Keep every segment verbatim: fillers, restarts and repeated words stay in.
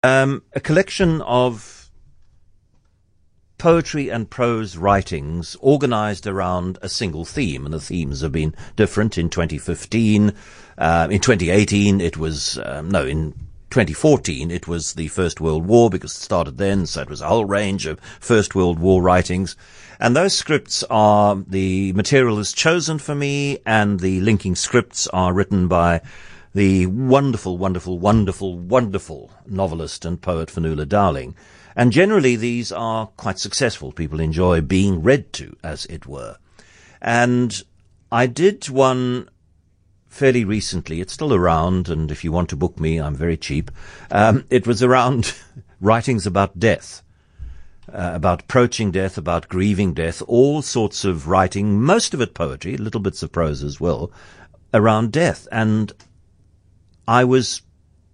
Um, a collection of poetry and prose writings organized around a single theme, and the themes have been different. In twenty fifteen, uh, in twenty eighteen, it was, um, no, in twenty fourteen, it was the First World War, because it started then, so it was a whole range of First World War writings. And those scripts are, the material is chosen for me, and the linking scripts are written by the wonderful, wonderful, wonderful, wonderful novelist and poet Fionnuala Dowling. And generally these are quite successful. People enjoy being read to, as it were. And I did one fairly recently. It's still around, and if you want to book me, I'm very cheap. Um, it was around writings about death, uh, about approaching death, about grieving death, all sorts of writing, most of it poetry, little bits of prose as well, around death. And I was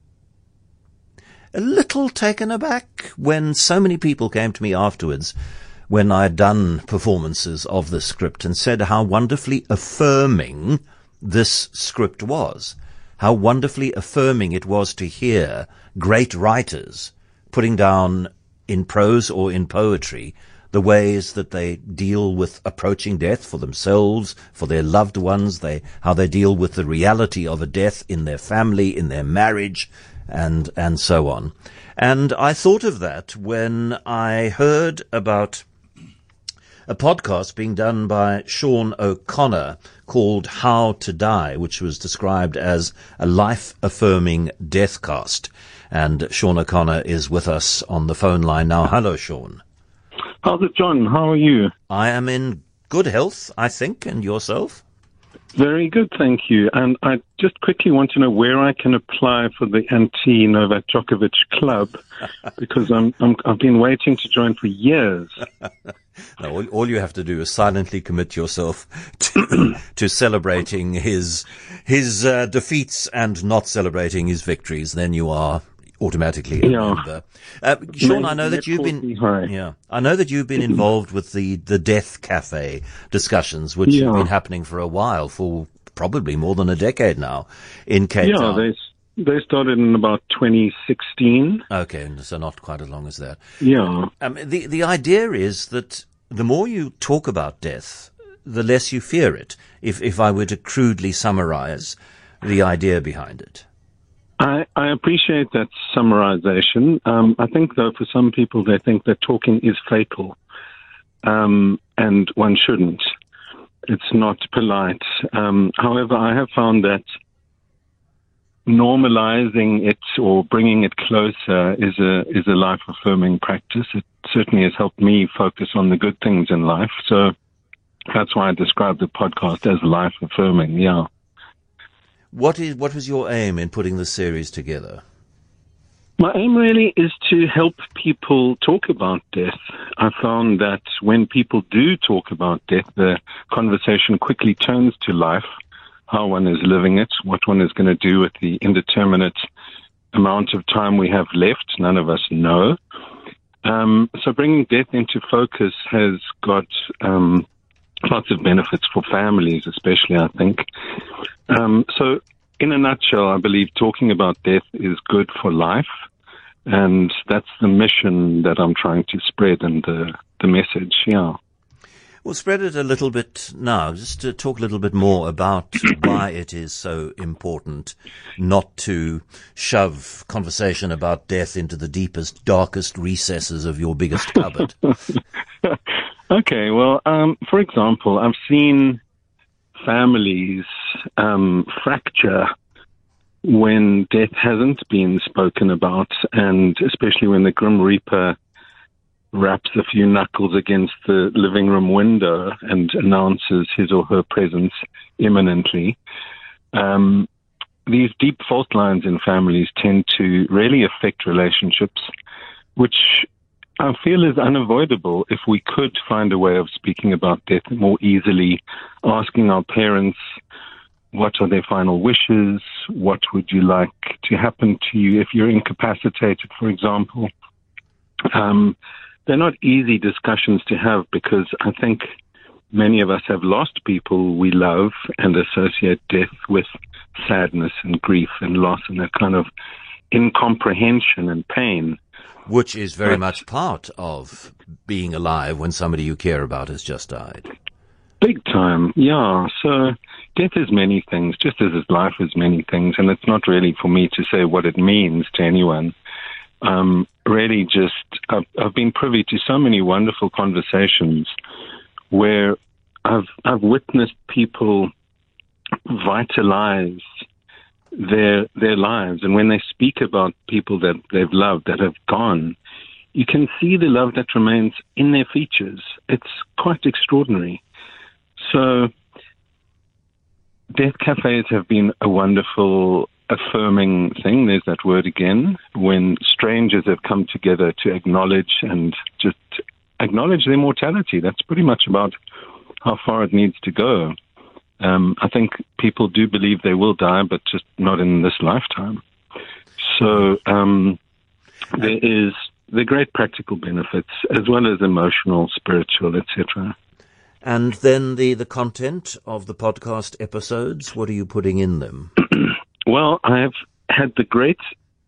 a little taken aback when so many people came to me afterwards, when I had done performances of the script, and said how wonderfully affirming this script was, how wonderfully affirming it was to hear great writers putting down in prose or in poetry the ways that they deal with approaching death for themselves, for their loved ones, they, how they deal with the reality of a death in their family, in their marriage, and, and so on. And I thought of that when I heard about a podcast being done by Sean O'Connor called How to Die, which was described as a life-affirming deathcast. And Sean O'Connor is with us on the phone line now. Hello, Sean. How's it, John? How are you? I am in good health, I think, and yourself? Very good, thank you. And I just quickly want to know where I can apply for the anti-Novak Djokovic club, because I'm, I'm, I've been waiting to join for years. No, all, all you have to do is silently commit yourself to, to celebrating his his uh, defeats and not celebrating his victories. Then you are automatically a yeah. member. Uh, Sean, I know that you've been yeah, I know that you've been involved with the the Death Cafe discussions, which yeah. have been happening for a while, for probably more than a decade now, in Cape yeah, Town. Yeah, they they started in about twenty sixteen. Okay, so not quite as long as that. Yeah. Um, the the idea is that the more you talk about death, the less you fear it. If if I were to crudely summarize the idea behind it. I, I appreciate that summarization. Um, I think, though, for some people, they think that talking is fatal, um, and one shouldn't. It's not polite. Um, however, I have found that normalizing it or bringing it closer is a is a life-affirming practice. It certainly has helped me focus on the good things in life. So that's why I describe the podcast as life-affirming. Yeah. What is what was your aim in putting this series together? My aim really is to help people talk about death. I found that when people do talk about death, the conversation quickly turns to life, how one is living it, what one is going to do with the indeterminate amount of time we have left. None of us know. Um, so bringing death into focus has got um, lots of benefits for families, especially, I think. Um, so in a nutshell, I believe talking about death is good for life. And that's the mission that I'm trying to spread, and the, the message, yeah. Well, spread it a little bit now, just to talk a little bit more about why it is so important not to shove conversation about death into the deepest, darkest recesses of your biggest cupboard. Okay, well, um, for example, I've seen families um, fracture when death hasn't been spoken about, and especially when the Grim Reaper raps a few knuckles against the living room window and announces his or her presence imminently. Um, these deep fault lines in families tend to really affect relationships, which I feel is unavoidable if we could find a way of speaking about death more easily, asking our parents, what are their final wishes? What would you like to happen to you if you're incapacitated, for example? Um, they're not easy discussions to have, because I think many of us have lost people we love and associate death with sadness and grief and loss and that kind of incomprehension and pain. Which is very But- much part of being alive when somebody you care about has just died. Big time, yeah. So death is many things, just as life is many things, and it's not really for me to say what it means to anyone. Um, really just, I've, I've been privy to so many wonderful conversations where I've, I've witnessed people vitalize their, their lives. And when they speak about people that they've loved, that have gone, you can see the love that remains in their features. It's quite extraordinary. So death cafes have been a wonderful, affirming thing. There's that word again, when strangers have come together to acknowledge and just acknowledge their mortality. That's pretty much about how far it needs to go. Um, I think people do believe they will die, but just not in this lifetime. So um, there is the great practical benefits, as well as emotional, spiritual, et cetera. And then the, the content of the podcast episodes, what are you putting in them? Well, I have had the great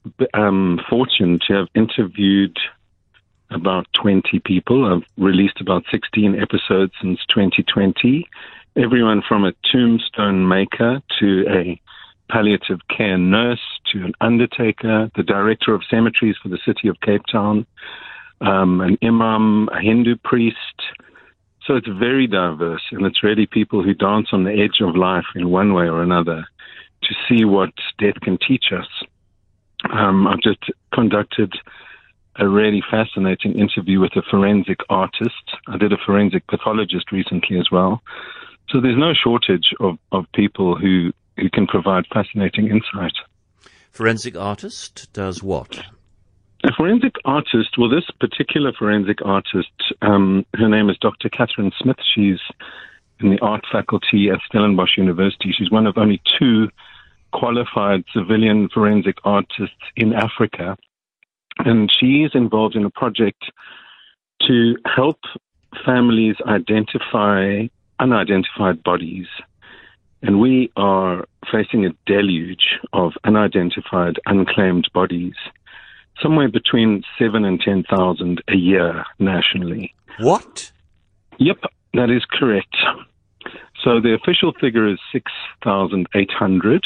um, fortune to have interviewed about twenty people. I've released about sixteen episodes since twenty twenty. Everyone from a tombstone maker to a palliative care nurse to an undertaker, the director of cemeteries for the city of Cape Town, um, an imam, a Hindu priest. So it's very diverse, and it's really people who dance on the edge of life in one way or another to see what death can teach us. Um, I've just conducted a really fascinating interview with a forensic artist. I did a forensic pathologist recently as well. So there's no shortage of, of people who, who can provide fascinating insight. Forensic artist does what? A forensic artist, well, this particular forensic artist, um, her name is Doctor Catherine Smith. She's in the art faculty at Stellenbosch University. She's one of only two qualified civilian forensic artists in Africa. And she's involved in a project to help families identify unidentified bodies. And we are facing a deluge of unidentified, unclaimed bodies. Somewhere between seven and ten thousand a year nationally. What? Yep, that is correct. So the official figure is six thousand eight hundred,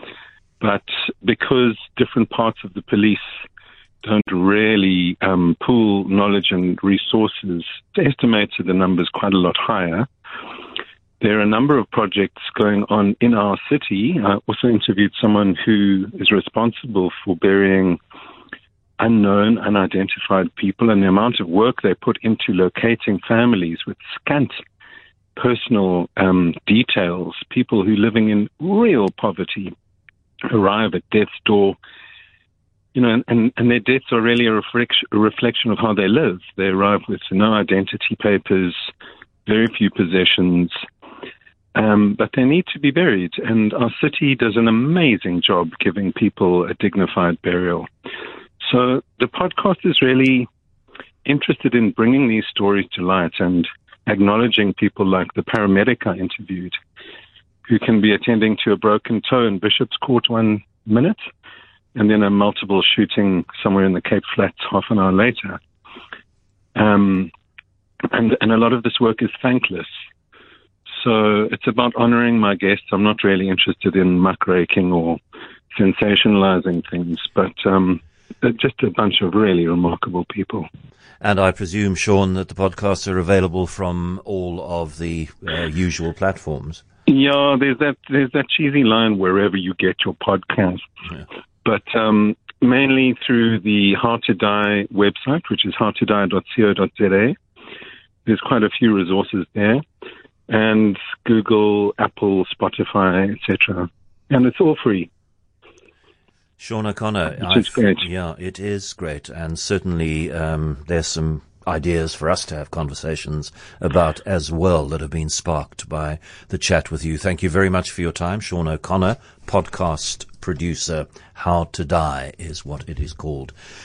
but because different parts of the police don't really um, pool knowledge and resources, the estimates of the numbers quite a lot higher. There are a number of projects going on in our city. I also interviewed someone who is responsible for burying unknown, unidentified people, and the amount of work they put into locating families with scant personal um, details. People who living in real poverty arrive at death's door, you know, and, and their deaths are really a reflection, a reflection of how they live. They arrive with no identity papers, very few possessions, um, but they need to be buried. And our city does an amazing job giving people a dignified burial. So the podcast is really interested in bringing these stories to light and acknowledging people like the paramedic I interviewed, who can be attending to a broken toe in Bishop's Court one minute and then a multiple shooting somewhere in the Cape Flats half an hour later. Um, and, and a lot of this work is thankless. So it's about honoring my guests. I'm not really interested in muckraking or sensationalizing things, but um, just a bunch of really remarkable people. And I presume, Sean, that the podcasts are available from all of the uh, usual platforms. Yeah, there's that there's that cheesy line, wherever you get your podcasts. Yeah. But um, mainly through the How to Die website, which is how to die dot co dot za. There's quite a few resources there. And Google, Apple, Spotify, et cetera. And it's all free. Sean O'Connor, Which is great. Yeah, it is great, and certainly um, there's some ideas for us to have conversations about as well that have been sparked by the chat with you. Thank you very much for your time, Sean O'Connor, podcast producer. How to Die is what it is called.